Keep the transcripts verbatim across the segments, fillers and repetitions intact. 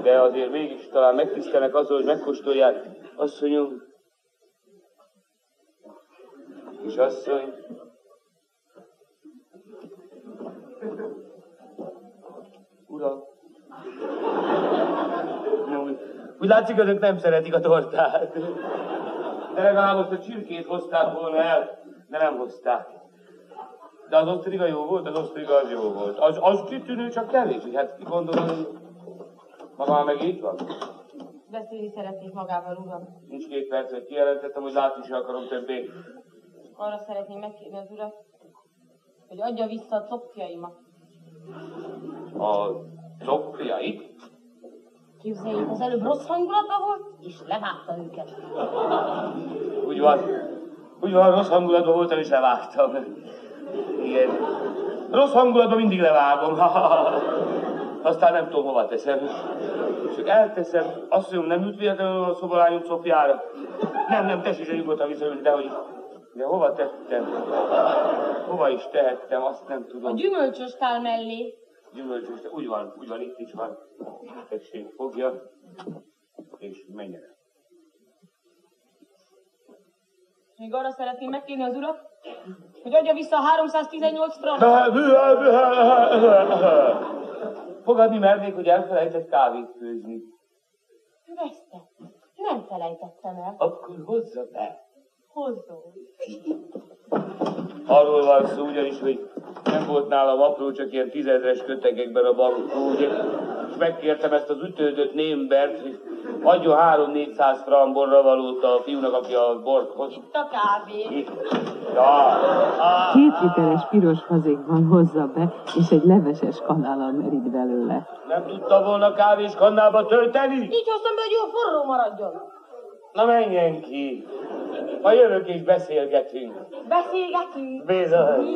De azért mégis talán megtisztelnek azzal, hogy megkóstolják. Asszonyom. És asszony. Uram. Úgy, úgy látszik, önök nem szeretik a tortát. De legalább most a csirkét hozták volna el, de nem hozták. De az osztriga jó volt, az osztriga az jó volt. Az, az kitűnő, csak kevés. Hát ki gondolom, hogy maga meg itt van. Beszélni szeretnék magával, uram. Nincs két percet, kijelentettem, hogy látni sem akarom többé. Arra szeretném megkérni az urat, hogy adja vissza a copjaimat. A copjait? Képzeljék, az előbb rossz hangulata volt, és levágta őket. Úgy van. Úgy van, rossz hangulatban voltam, és levágtam. Igen. Rossz hangulatban mindig levágom. Aztán nem tudom, hova teszem. Csak elteszem, azt mondom, nem jut véletlenül a szobalányom Szofjára. Nem, nem, tessék, hogy nyugodtan visszaülni, de hogy... De hova tettem? Hova is tehettem, azt nem tudom. A gyümölcsös tál mellé. Gyümölcsös, úgy van, úgy van, itt is van. Tessék, fogja, és menjen el. Még arra szeretném megkérni az urat, hogy adja vissza a háromszáztizennyolc frankot. Fogadni mernék, hogy elfelejtett kávét főzni. Veszte, nem felejtettem el. Akkor hozza be. Hozzon. Arról van szó ugyanis, hogy nem volt nálam apró, csak ilyen tizedres kötegekben a bankó, ugye? És megkértem ezt az ütődött némbert, hogy adjon három-négyszáz frank borra valót a fiúnak, aki a bort hoz. Itt a kávé. Itt. Ja. Két literes piros fazékban hozza be, és egy leveses kanállal merít belőle. Nem tudta volna kávés kannába tölteni? Így hoztam be, hogy jó forró maradjon. Na menjen ki. Ha jövök és beszélgetünk. Beszélgetünk. Bizony.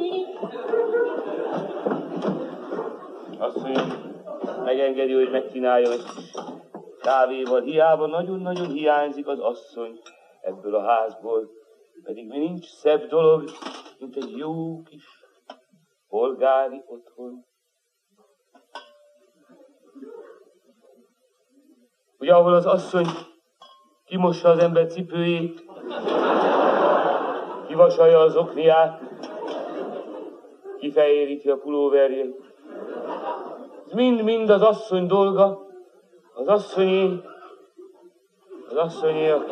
Azt mondja, megengedi, hogy megcsináljon egy kávéval. Hiába nagyon-nagyon hiányzik az asszony ebből a házból. Pedig mi nincs szebb dolog, mint egy jó kis polgári otthon. Ugye, ahol az asszony kimossa az ember cipőjét, kivasalja az okniát, kifehéríti a pulóverjét. Ez mind-mind az asszony dolga, az asszonyé, az asszonyé, aki...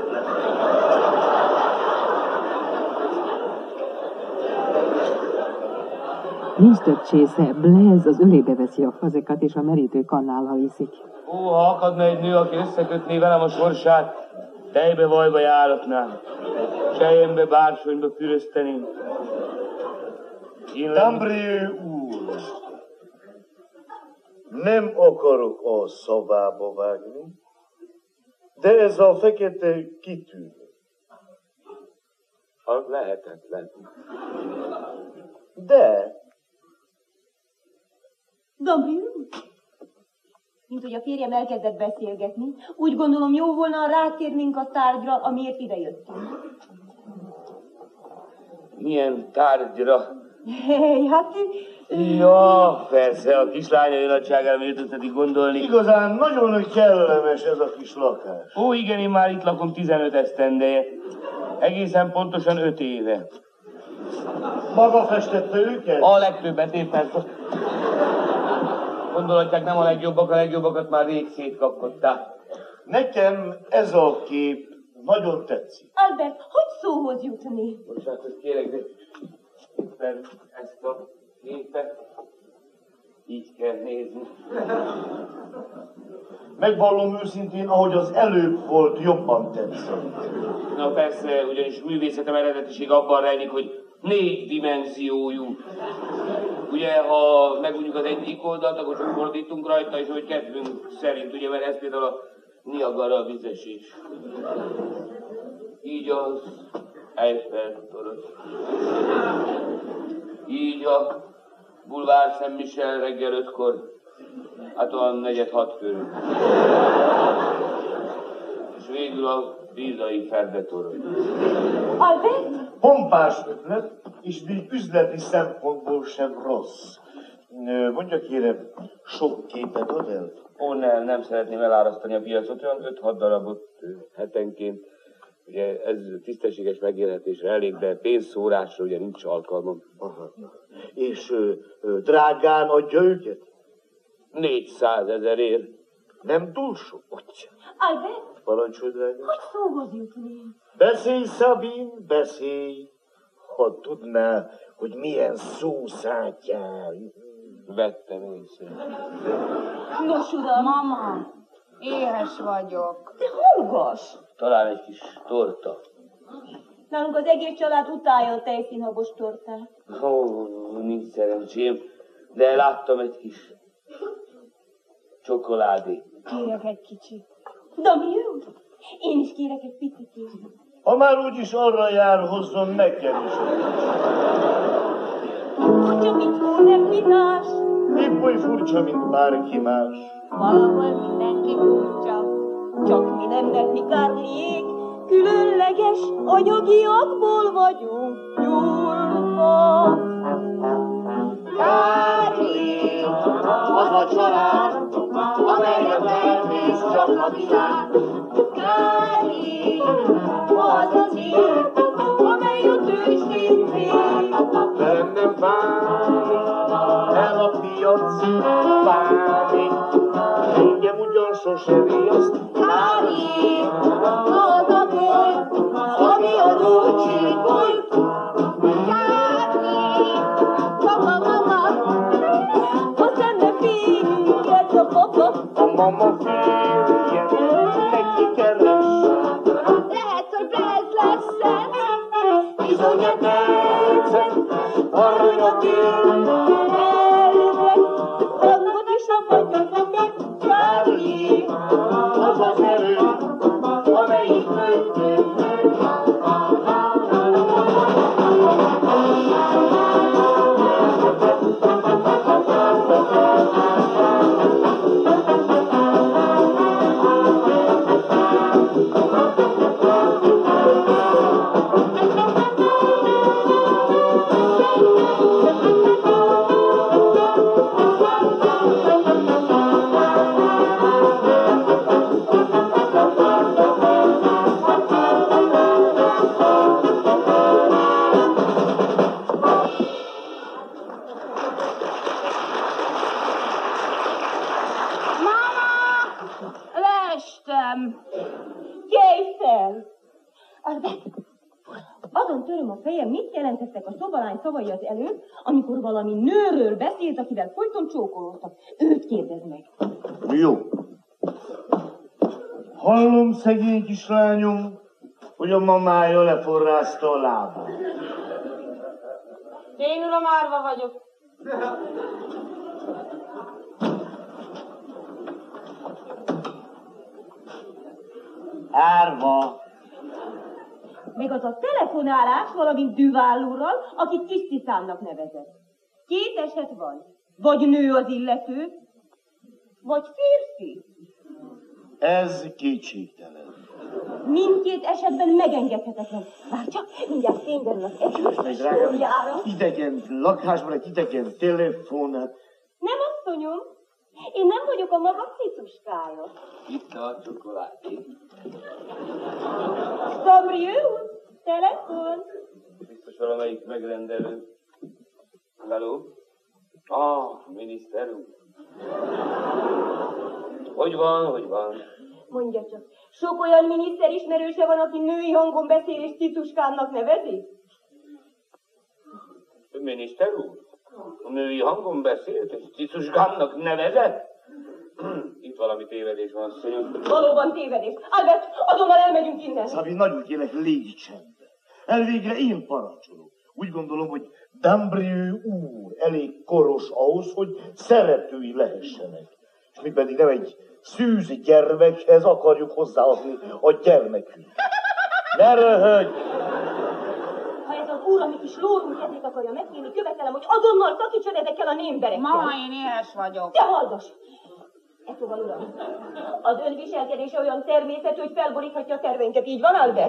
Nincs több csésze, Blaise az ölébe veszi a fazekat, és a merítő kannállal iszik. Ó, ha akadna egy nő, aki összekötné velem a sorsát, tejbe vajba járatnám, selyembe, bársonyba fürözteném. Dambrieu úr, nem akarok a szavába vágni, de ez a fekete kitűnő. Az lehetetlen. De... Dambrieu úr, mint hogy a férjem elkezdett beszélgetni, úgy gondolom jó volna, ha rátérnénk a tárgyra, amiért idejöttünk. Milyen tárgyra? Hey, hát... Ja, persze, a kislányai nagyságára méltóztatik gondolni. Igazán nagyon kellemes ez a kis lakás. Ó, igen, én már itt lakom tizenöt esztendeje. Egészen pontosan öt éve. Maga festette őket? A legtöbbet éppen. Gondolhatják, nem a legjobbak, a legjobbakat már rég szétkapkodták. Nekem ez a kép nagyon tetszik. Albert, hogy szóhoz jutni? Bocsánatot kérek, de éppen ezt a képet így kell nézni. Megvallom őszintén, ahogy az előbb volt, jobban tetszett. Na persze, ugyanis művészetem eredetiség abban rejlik, hogy négy dimenziójú. Ugye, ha megudjuk az egyik oldalt, akkor csak fordítunk rajta, és hogy kedvünk szerint, ugye, mert ez például a Niagara vizesés. Így az Eiffel torony. Így a Boulevard Saint-Michel reggel ötkor, hát olyan negyed hat körül. És végül a Pízai Ferdetorony. Albert? Pompás ötlet, és még üzleti szempontból sem rossz. Mondja kérem, sok képet ad el? Ó, nem, nem szeretném elárasztani a piacot, olyan öt-hat darabot hetenként. Ugye ez tisztességes megélhetésre elég, de pénzszórásra ugye nincs alkalmam. Aha. És ö, ö, drágán adja őket? Négyszázezerért. Nem túl sok? Albert, Parancsolj, drága. hogy szóhoz jutni? Beszélj, Szabin, beszélj. Ha tudná, hogy milyen szószátjál. Vettem észre. Nos, uram. Mama, éhes vagyok. De hallgass! Talán egy kis torta. Nálunk az egész család utálja a tejszínhabos tortát. Ó, nincs szerencsém, de láttam egy kis csokoládét. Kérek egy kicsit. De mi jó? Én is kérek egy picit. Ha már úgyis arra jár, hozzon nekem is. Furcsa, mit nem vitás. Épp oly furcsa, mint bárki más. Valahol mindenki furcsa. Csak mi nem mi Kárliék, különleges anyagiakból vagyunk gyúlva. Kárli, az a család, amelyet elvész csak a világ. Kárli, az az év, amely a tőzsdén fél. Bennem vár el a piac, bármi, engem ugyan sose riaszt. Kárli, az a pénz, ami a lócsékból. Kárli, mama, mama, a szembe fényünket a papa. A mama félje, neki keres. Lehet, hogy ez lesz ez. Bizony a tetszett, aranyat él. Elvek, hangot is a vagyonokat. Kárli, Az az erő, amelyik földön. Kelj fel! Albert, azon töröm a fejem, mit jelentettek a szobalány szavai az előbb, amikor valami nőről beszélt, akivel folyton csókolóztak. Őt kérdezd meg. Jó. Hallom, szegény kislányom, hogy a mamája leforrázta a lábát. Én uram, árva vagyok. Árva. Meg az a telefonálás, valamint Duval úrral, akit kis Tiszámnak nevezett. Két eset van. Vagy nő az illető, vagy férfi. Ez kétségtelen. Mindkét esetben megengedhetetlen. Várj csak, mindjárt fényderül az Egy drágám, idegen lakásban egy idegen telefonát. Nem, asszonyom, én nem vagyok a maga cituskája. Itt a csokoládé. Gabriel úr, telefon. Biztos valamelyik megrendelő. Halló? Ah, miniszter úr. Hogy van, hogy van? Mondja csak, sok olyan miniszter ismerőse van, aki női hangon beszél és cituskának nevezi? Miniszter úr? A női hangon beszélt és cicusgámnak nevezett? Itt valami tévedés van, asszonyom. Valóban tévedés. Albert, azonnal elmegyünk innen. Szabi, nagyon kérlek, légy csendben. Elvégre én parancsolok. Úgy gondolom, hogy Dambrieux úr elég koros ahhoz, hogy szeretői lehessenek. És mi pedig nem egy szűz gyermekhez akarjuk hozzáadni a gyermekünk. Ne röhögj! Ha ez az úr, amit is lórunk kezét akarja megkérni, követelem, hogy azonnal szakítson ezekkel a némberekkel. Mama, én éhes vagyok. Te hallgass! Ez szóval, uram, az ön viselkedése olyan természetű, hogy felboríthatja a terveinket. Így van, Albert?